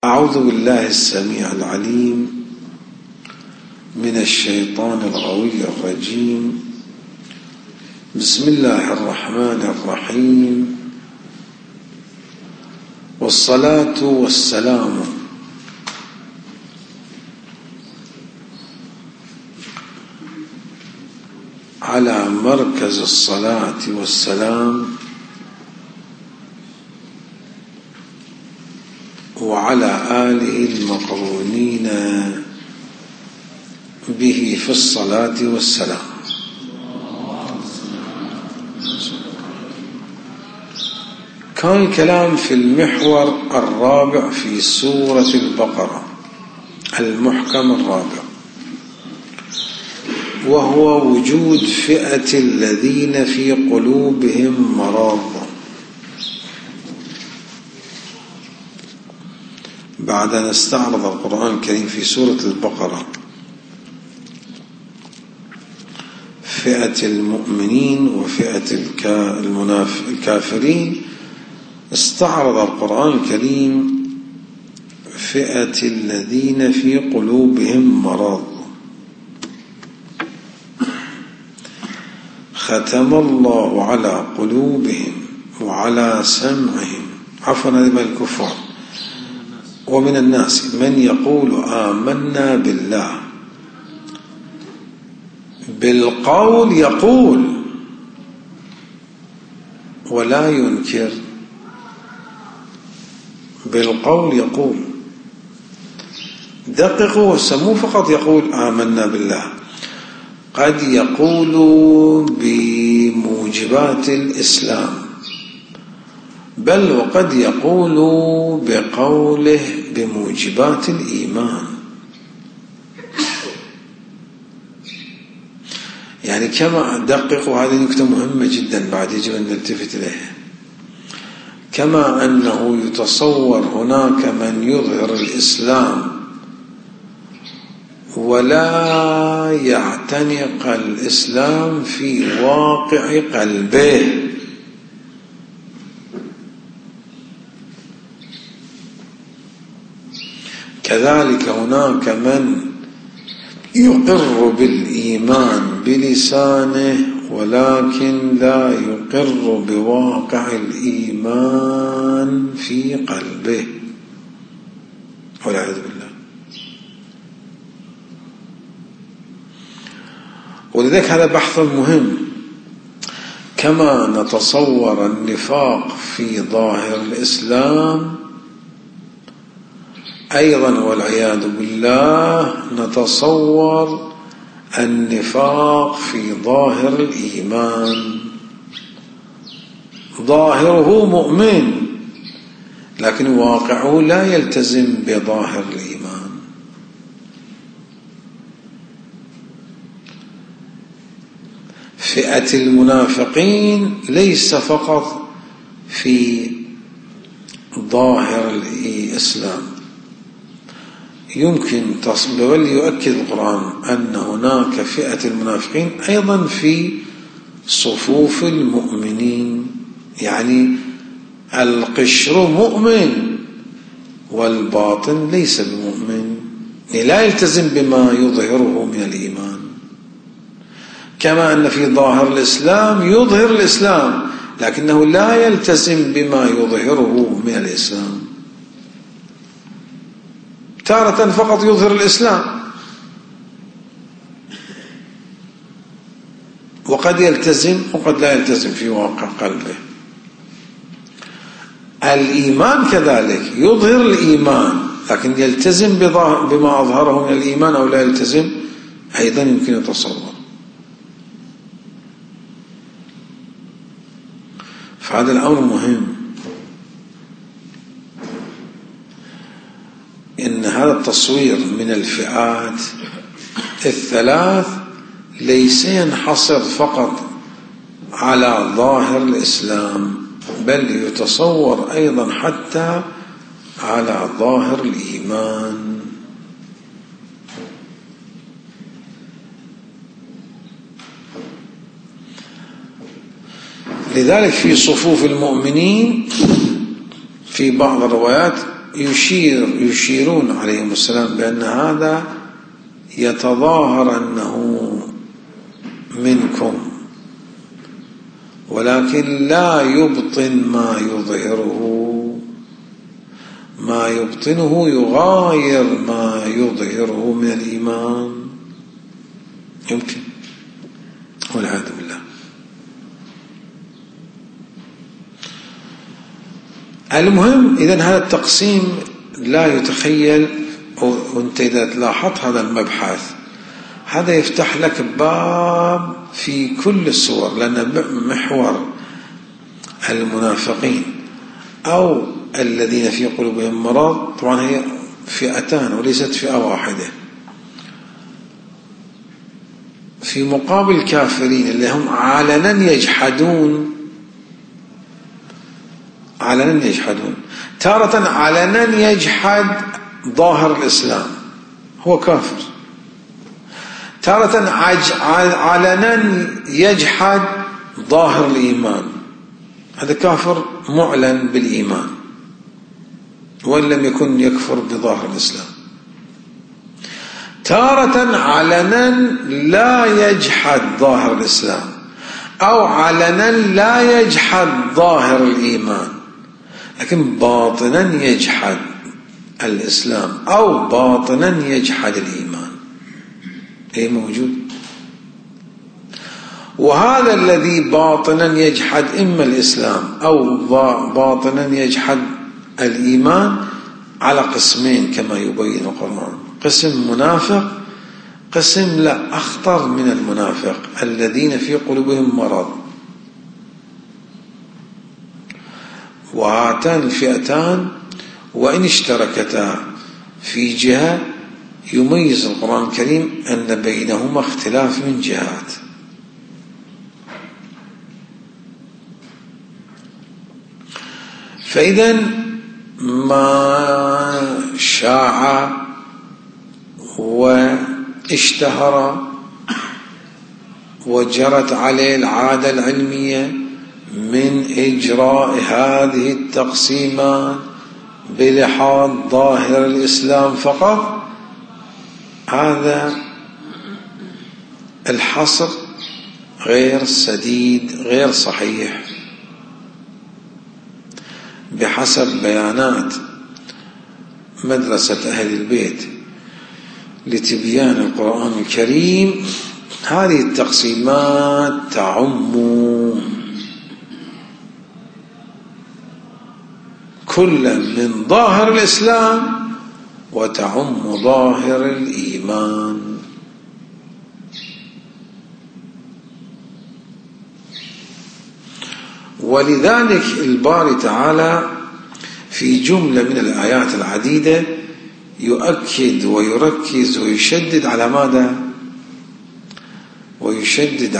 أعوذ بالله السميع العليم من الشيطان الغوي الرجيم. بسم الله الرحمن الرحيم، والصلاة والسلام على مركز الصلاة والسلام وعلى آله المقرونين به في الصلاة والسلام. كان الكلام في المحور الرابع في سورة البقرة، المحكم الرابع، وهو وجود فئة الذين في قلوبهم مرض. بعد أن استعرض القرآن الكريم في سورة البقرة فئة المؤمنين وفئة الكافرين، استعرض القرآن الكريم فئة الذين في قلوبهم مرض. ختم الله على قلوبهم وعلى سمعهم، عفوا هذا الكفار، ومن الناس من يقول آمنا بالله، بالقول يقول ولا ينكر، بالقول يقول. دققوا وسموه فقط يقول آمنا بالله. قد يقول بموجبات الإسلام، بل وقد يقول بقوله بموجبات الإيمان. يعني كما دققوا، هذه نكتة مهمة جدا بعد يجب أن نلتفت إليها. كما أنه يتصور هناك من يظهر الإسلام ولا يعتنق الإسلام في واقع قلبه، كذلك هناك من يقر بالإيمان بلسانه ولكن لا يقر بواقع الإيمان في قلبه، والعياذ بالله. ولذلك هذا بحث مهم. كما نتصور النفاق في ظاهر الإسلام، أيضا والعياذ بالله نتصور النفاق في ظاهر الإيمان. ظاهره مؤمن لكن واقعه لا يلتزم بظاهر الإيمان. فئة المنافقين ليس فقط في ظاهر الإسلام، يمكن بل يؤكد القرآن أن هناك فئة المنافقين أيضا في صفوف المؤمنين. يعني القشر مؤمن والباطن ليس بمؤمن، لا يلتزم بما يظهره من الإيمان. كما أن في ظاهر الإسلام يظهر الإسلام لكنه لا يلتزم بما يظهره من الإسلام. تارة فقط يظهر الإسلام وقد يلتزم وقد لا يلتزم في واقع قلبه. الإيمان كذلك يظهر الإيمان لكن يلتزم بما أظهره من الإيمان أو لا يلتزم، أيضا يمكن يتصور. فهذا الأمر مهم. إن هذا التصوير من الفئات الثلاث ليس ينحصر فقط على ظاهر الإسلام، بل يتصور أيضا حتى على ظاهر الإيمان. لذلك في صفوف المؤمنين في بعض الروايات يشيرون عليهم السلام بأن هذا يتظاهر أنه منكم، ولكن لا يبطن ما يظهره، ما يبطنه يغاير ما يظهره من الإيمان، يمكن، والعياذ بالله. المهم إذن هذا التقسيم لا يتخيل، وانت إذا لاحظت هذا المبحث هذا يفتح لك باب في كل الصور، لأن محور المنافقين أو الذين في قلوبهم مرض طبعا هي فئتان وليست فئة واحدة، في مقابل الكافرين اللي هم علنا يجحدون، تارة علنا يجحد ظاهر الإسلام هو كافر، تارة علنا يجحد ظاهر الإيمان هذا كافر معلن بالإيمان وإن لم يكن يكفر بظاهر الإسلام، تارة علنا لا يجحد ظاهر الإسلام أو علنا لا يجحد ظاهر الإيمان، لكن باطنا يجحد الإسلام أو باطنا يجحد الإيمان، أي موجود. وهذا الذي باطنا يجحد إما الإسلام أو باطنا يجحد الإيمان على قسمين كما يبين القرآن، قسم منافق، قسم لا أخطر من المنافق الذين في قلوبهم مرض. وهاتان الفئتان وإن اشتركتا في جهة يميز القرآن الكريم أن بينهما اختلاف من جهات. فإذا ما شاع واشتهر وجرت عليه العادة العلمية من إجراء هذه التقسيمات بلحاظ ظاهر الإسلام فقط، هذا الحصر غير سديد غير صحيح. بحسب بيانات مدرسة أهل البيت لتبيان القرآن الكريم هذه التقسيمات تعم كل من ظاهر الإسلام وتعم ظاهر الإيمان. ولذلك الباري تعالى في جملة من الآيات العديدة يؤكد ويركز ويشدد على ماذا؟ ويشدد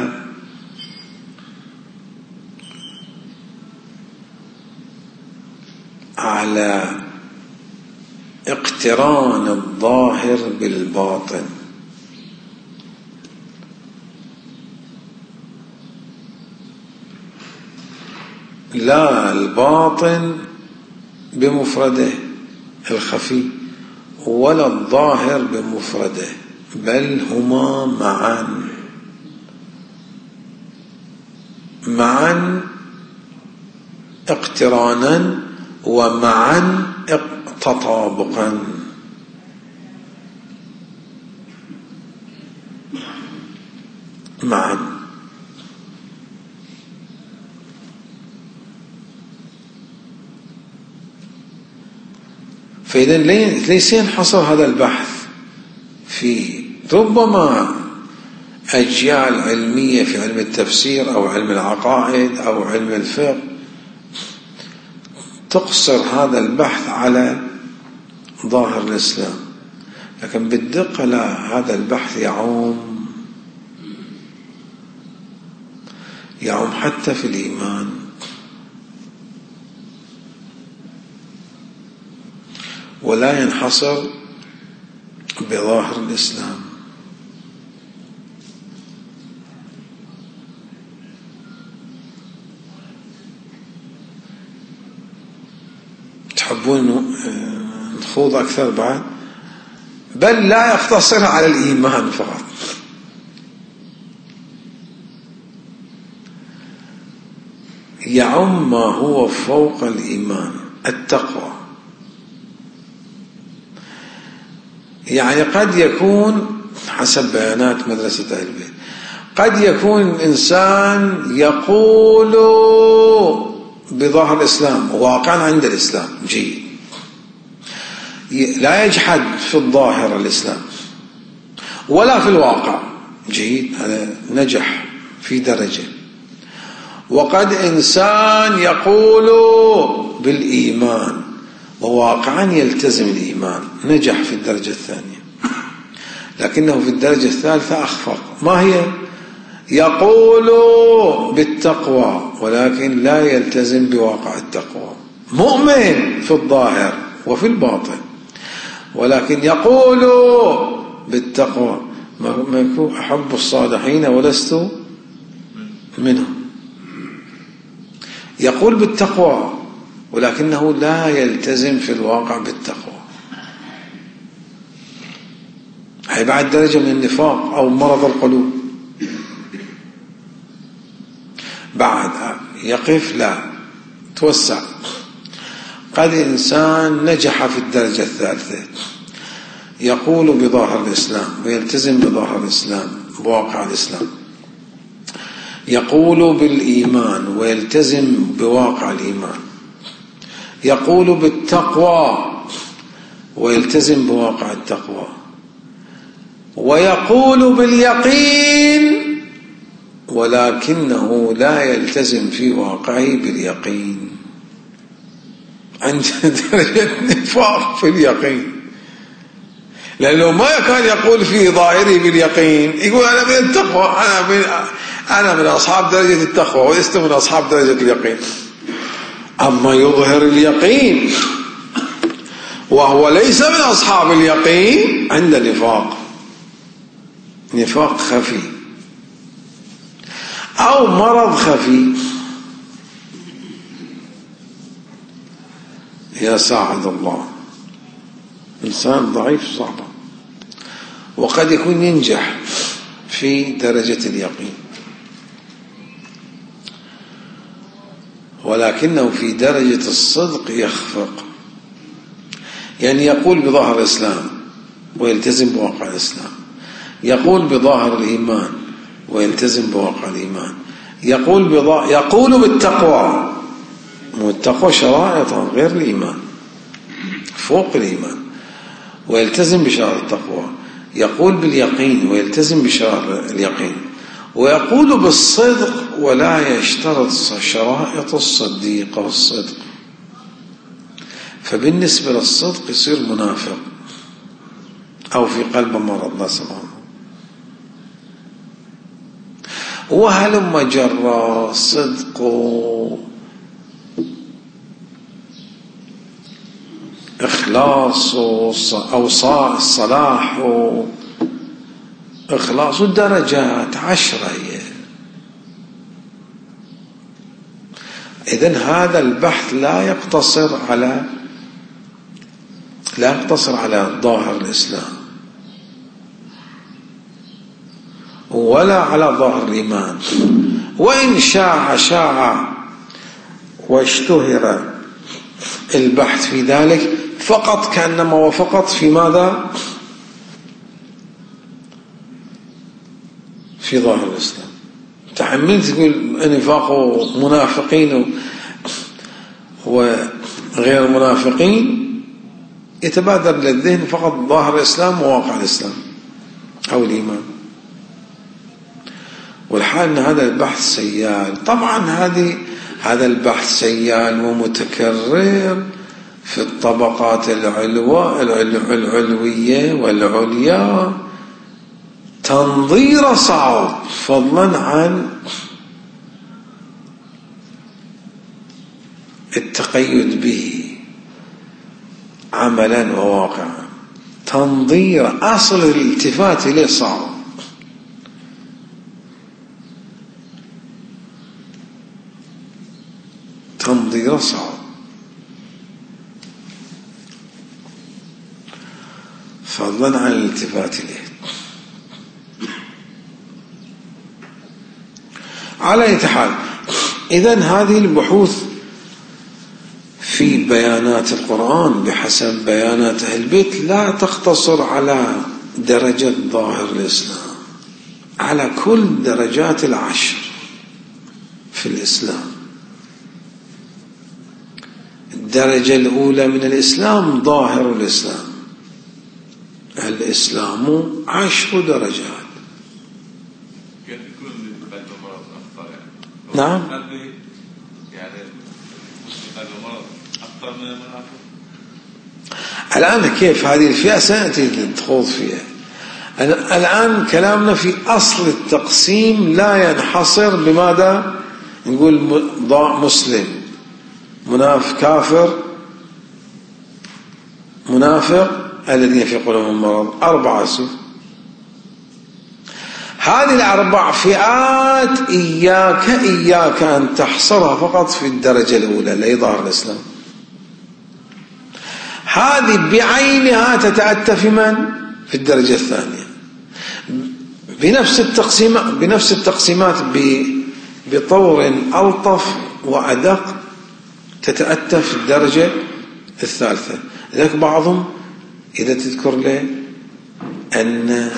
على اقتران الظاهر بالباطن. لا الباطن بمفرده الخفي ولا الظاهر بمفرده، بل هما معا اقترانا ومعا تطابقا. معا. فإذا ليس ينحصر هذا البحث في ربما أجيال علمية في علم التفسير أو علم العقائد أو علم الفقه تقصر هذا البحث على ظاهر الإسلام، لكن بالدقة لا، هذا البحث يعم حتى في الإيمان. ولا ينحصر بظاهر الإسلام. تحبون تحبون نخوض أكثر بعد؟ بل لا يقتصر على الإيمان فقط، يعم ما هو فوق الإيمان، التقوى. يعني قد يكون حسب بيانات مدرسة أهل البيت، قد يكون الإنسان يقول بظاهر الإسلام واقعا عند الإسلام جيد، لا يجحد في الظاهر الإسلام ولا في الواقع جيد، هذا نجح في درجة. وقد إنسان يقول بالإيمان وواقعا يلتزم الإيمان، نجح في الدرجة الثانية. لكنه في الدرجة الثالثة أخفق، ما هي؟ يقول بالتقوى ولكن لا يلتزم بواقع التقوى، مؤمن في الظاهر وفي الباطن، ولكن يقول بالتقوى، ما يكون أحب الصالحين ولست منهم. يقول بالتقوى ولكنه لا يلتزم في الواقع بالتقوى، هي بعد درجة من النفاق أو مرض القلوب. بعد يقف لا توسع. قد إنسان نجح في الدرجة الثالثة، يقول بظاهر الإسلام ويلتزم بظاهر الإسلام بواقع الإسلام، يقول بالإيمان ويلتزم بواقع الإيمان، يقول بالتقوى ويلتزم بواقع التقوى، ويقول باليقين ولكنه لا يلتزم في واقعه باليقين، عند درجة نفاق في اليقين. لأنه ما كان يقول في ظاهره باليقين، يقول أنا من التقوى، أنا من أصحاب درجة التقوى ولست من أصحاب درجة اليقين. أما يظهر اليقين وهو ليس من أصحاب اليقين، عند نفاق خفي أو مرض خفي. يا ساعد الله، إنسان ضعيف صعب، وقد يكون ينجح في درجة اليقين ولكنه في درجة الصدق يخفق. يعني يقول بظاهر الإسلام ويلتزم بواقع الإسلام، يقول بظاهر الإيمان ويلتزم بواقع الإيمان، يقول بالتقوى، والتقوى شرائط غير الإيمان، فوق الإيمان، ويلتزم بشرائط التقوى، يقول باليقين ويلتزم بشرائط اليقين، ويقول بالصدق ولا يشترط شرائط الصديق والصدق. فبالنسبة للصدق يصير منافق أو في قلبه مرض، لا سمح الله. وهلم جرى صدق إخلاص أو صلاح إخلاص درجات 10. إذن هذا البحث لا يقتصر على ظاهر الإسلام ولا على ظاهر الإيمان، وإن شاع واشتهر البحث في ذلك فقط كأنما وفقط في ماذا؟ في ظاهر الإسلام. تحملت تقول نفاق منافقين وغير منافقين، يتبادر للذهن فقط ظاهر الإسلام وواقع الإسلام أو الإيمان، والحال أن هذا البحث سيال. طبعا هذا البحث سيال ومتكرر في الطبقات العلوية والعليا، تنظير صعب فضلا عن التقيد به عملا وواقعا. تنظير أصل الالتفات إليه صعب. تنظير صعب. فضلا عن الالتفات إليه. على أي حال، إذن هذه البحوث في بيانات القرآن بحسب بيانات أهل البيت لا تقتصر على درجة ظاهر الإسلام، على كل درجات العشر في الإسلام. الدرجة الأولى من الإسلام ظاهر الإسلام، الإسلام 10 درجات. نعم. الآن كيف هذه الفئة سنأتي للخوض فيها. الآن كلامنا في أصل التقسيم لا ينحصر بماذا نقول مسلم، منافق، كافر، منافق، الذين في قلوبهم مرض. 4 أسف. هذه ال4 فئات إياك أن تحصرها فقط في الدرجة الأولى اللي هي ظاهر الإسلام. هذه بعينها تتأتى في من؟ في الدرجة الثانية بنفس التقسيمات بطور ألطف وأدق تتأتى في الدرجة الثالثة. لذلك بعضهم إذا تذكر له أن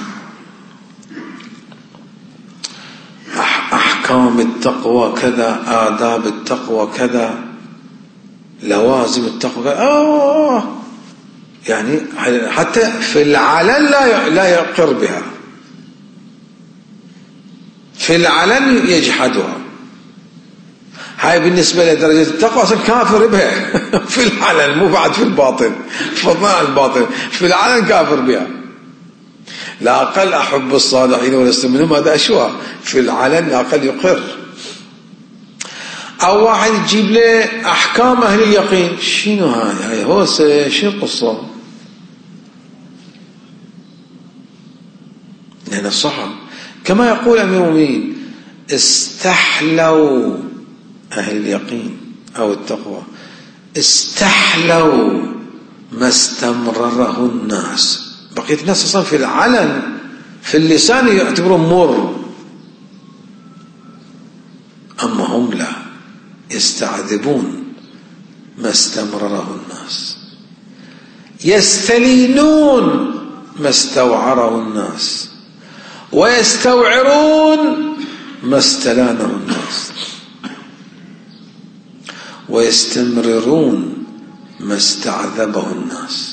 أحكام التقوى كذا، آداب التقوى كذا، لوازم التقوى كذا، يعني حتى في العلن لا يقر بها، في العلن يجحدها. هاي بالنسبة لدرجة التقوى أصلا كافر بها في العلن، مو بعد في الباطن، فضلا عن الباطن، في العلن كافر بها. لا أقل أحب الصالحين ولست منهم، هذا أشوى في العلن لا أقل يقر. أو واحد يجيب له أحكام أهل اليقين، شنو هاي هو شنو القصة؟ لأن الصحابة كما يقول أمير المؤمنين استحلوا أهل اليقين أو التقوى، استحلوا ما استمرره الناس. بقية الناس أصلا في العلن في اللسان يعتبرون مر، أما هم لا، يستعذبون ما استمرره الناس، يستلينون ما استوعره الناس، ويستوعرون ما استلانه الناس، ويستمررون ما استعذبه الناس.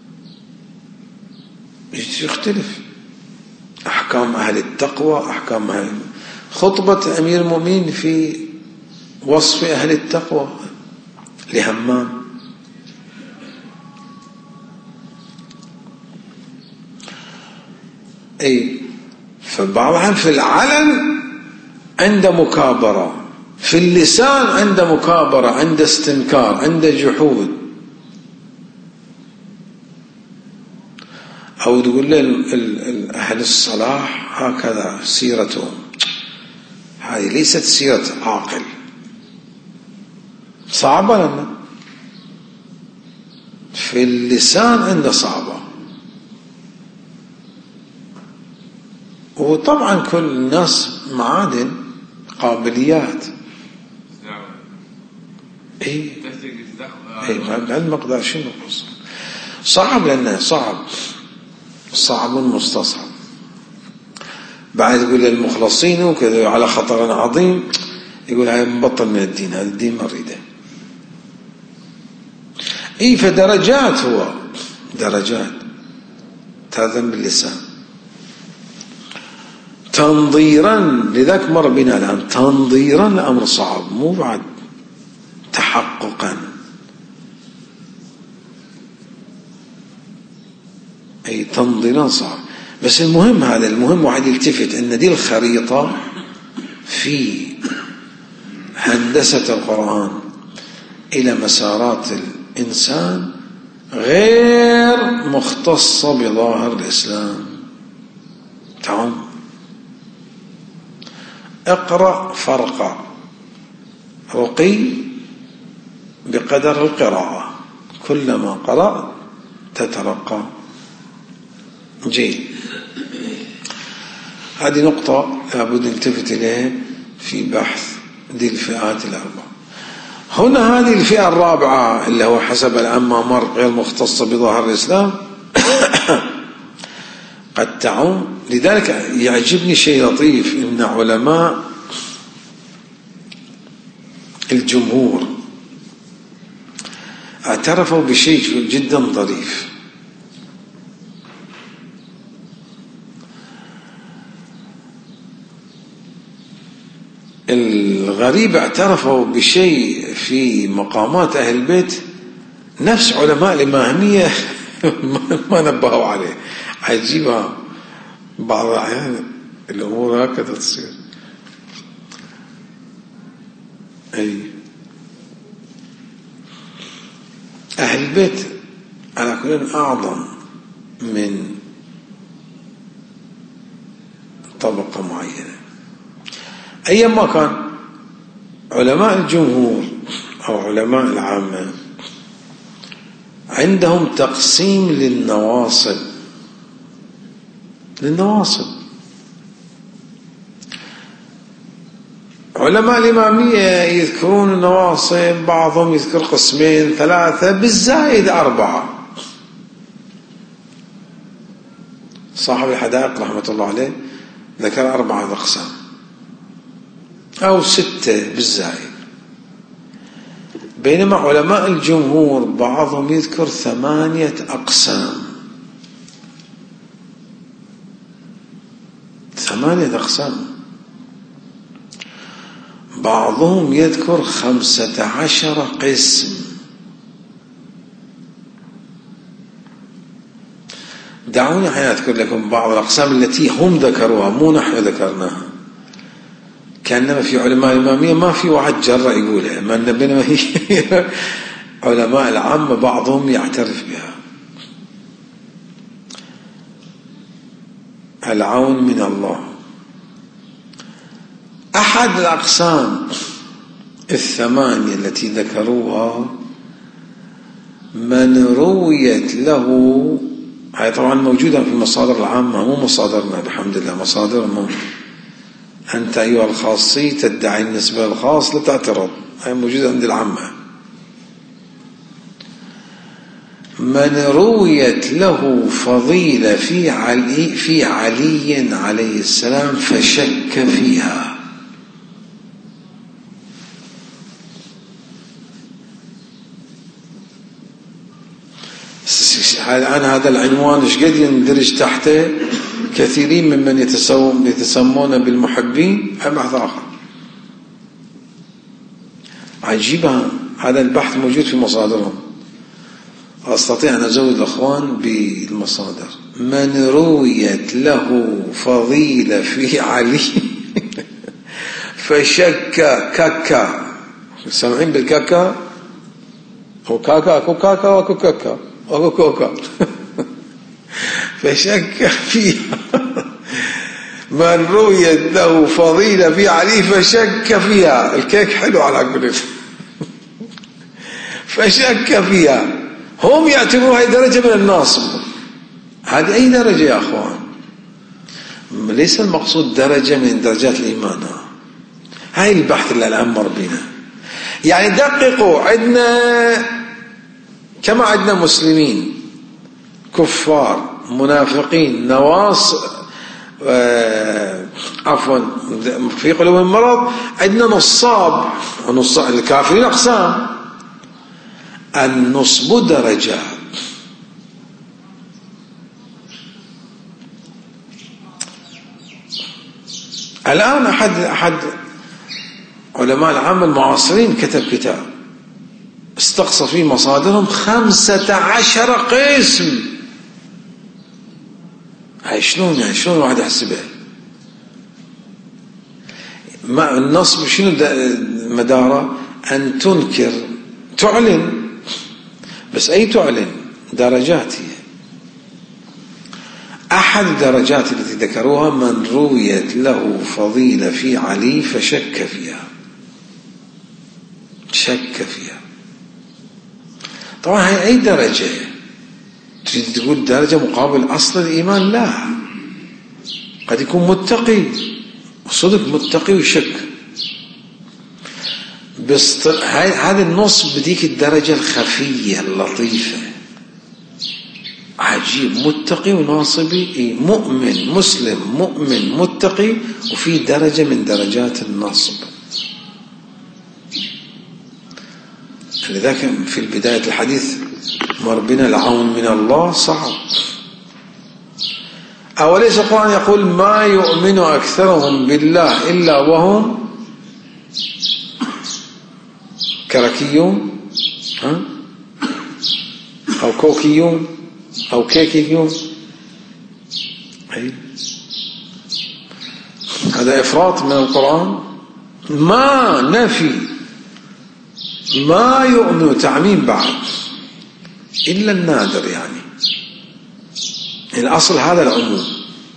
يختلف أحكام أهل التقوى، أحكام أهل خطبة أمير المؤمنين في وصف أهل التقوى لهمام. أي فبعضهم في العلن عند مكابرة، في اللسان عند مكابرة، عند استنكار، عند جحود. أو تقول له أهل الصلاح هكذا سيرتهم، هذه ليست سيرة عاقل، صعبة لنا في اللسان عنده صعبة. وطبعا كل الناس معادن قابليات، اي بهالمقدار شنو صعب، لأنه صعب مستصعب. بعد يقول للمخلصين وكذا على خطر عظيم، يقول هاي مبطل من الدين، هذا الدين مريده. اي فدرجات، هو درجات تاذن باللسان تنظيرا. لذلك مر بنا الآن تنظيرا الأمر صعب، مو بعد تحققا. أي تنظيرا صعب. بس المهم هذا، المهم واحد يلتفت أن دي الخريطة في هندسة القرآن إلى مسارات الإنسان غير مختصة بظاهر الإسلام. تعم اقرأ فرقة، رقي بقدر القراءة، كلما قرأت تترقى جيد. هذه نقطة لابد نلتفت إليها في بحث دي الفئات الأربعة. هنا هذه الفئة الرابعة اللي هو حسب الأمامر غير مختصة بظاهر الإسلام قد تعم. لذلك يعجبني شيء لطيف إن علماء الجمهور اعترفوا بشيء جدا ظريف. الغريب اعترفوا بشيء في مقامات أهل البيت نفس علماء الإمامية ما نبهوا عليه. عجيبة بعض الأحيان الأمور هكذا تصير. أي أهل البيت على كل أعظم من طبقة معينة. أيما كان علماء الجمهور أو علماء العامة عندهم تقسيم للنواصب. علماء الإمامية يذكرون النواصب، بعضهم يذكر قسمين 3 بالزائد 4. صاحب الحدائق رحمة الله عليه ذكر 4 أقسام أو 6 بالزائد، بينما علماء الجمهور بعضهم يذكر 8 أقسام. 8 أقسام. بعضهم يذكر 15 قسم. دعوني أذكر لكم بعض الأقسام التي هم ذكروها مو نحن ذكرناها. كأنما في علماء الإمامية ما في واحد جرأ يقولها، ما بينما هي علماء العامة بعضهم يعترف بها. العون من الله. أحد الأقسام 8 التي ذكروها من رويت له، هي طبعا موجودة في المصادر العامة مو مصادرنا بحمد الله، مصادرنا أنت أيها الخاصي تدعي النسبة للخاص لا تعترض، هي موجودة عند العامة. من رويت له فضيلة في علي عليه السلام فشك فيها. الآن هذا العنوان ايش قد يندرج تحته كثيرين ممن يتسمون بالمحبين. بحث آخر عجيبة، هذا البحث موجود في مصادرهم، أستطيع أن أزود الأخوان بالمصادر. من رويت له فضيلة في علي فشك كاكا. سامعين بالكاكا؟ هو كاكا أكو كاكا وأكو كاكا وأكو كوكا فشك فيها. من رويت له فضيلة في علي فشك فيها. الكيك حلو على كل فشك فيها. هم يعتبروا هذه درجة من الناصب. هذه أي درجة يا أخوان؟ ليس المقصود درجة من درجات الإيمان. هاي البحث اللي الآن مر بنا. يعني دققوا، عندنا كما عندنا مسلمين كفار منافقين عفوا في قلوبهم مرض، عندنا نصاب الكافرين أقسام. النصب درجات. الآن أحد علماء العامة المعاصرين كتب كتاب استقصى فيه مصادرهم 15 قسم. هاي شلون واحد يحسبها؟ ما النصب شنو مداره؟ أن تنكر تعلن، بس أي تعلن؟ درجات. هي أحد الدرجات التي ذكروها من رويت له فضيلة في علي فشك فيها. شك فيها. طبعا هي أي درجة تقول درجة مقابل أصل الإيمان؟ لا، قد يكون متقي صدق، متقي وشك، بس هذا النص بديك الدرجة الخفية اللطيفة، عجيب، متقي وناصبي، مؤمن مسلم مؤمن متقي، وفي درجة من درجات النصب. لذلك في بداية الحديث مر بنا العون من الله صعب. أوليس القرآن يقول ما يؤمن أكثرهم بالله إلا وهم كركيون أو كوكيون أو كيكيون؟ هذا إفراط من القرآن. ما نفي، ما يؤمن تعميم بعد إلا النادر، يعني الأصل هذا العموم.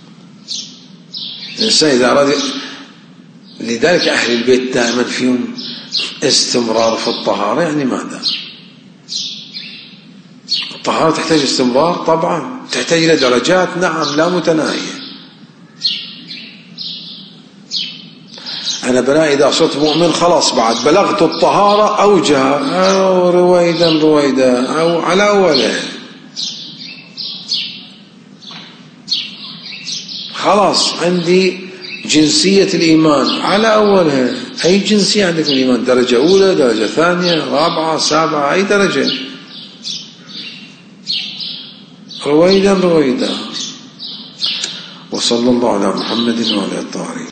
الإنسان إذا أراد، لذلك أهل البيت دائما فيهم استمرار في الطهارة. يعني ماذا؟ الطهارة تحتاج استمرار طبعا، تحتاج إلى درجات نعم لا متناهية. أنا بناء إذا صرت مؤمن خلاص بعد بلغت الطهارة أوجها أو رويدا أو على أوله، خلاص عندي جنسية الإيمان على أولها. أي جنسية عندك من الإيمان؟ درجة أولى، درجة ثانية، رابعة، سابعة، أي درجة؟ رويدا. وصلى الله على محمد وعلى الطاهرين.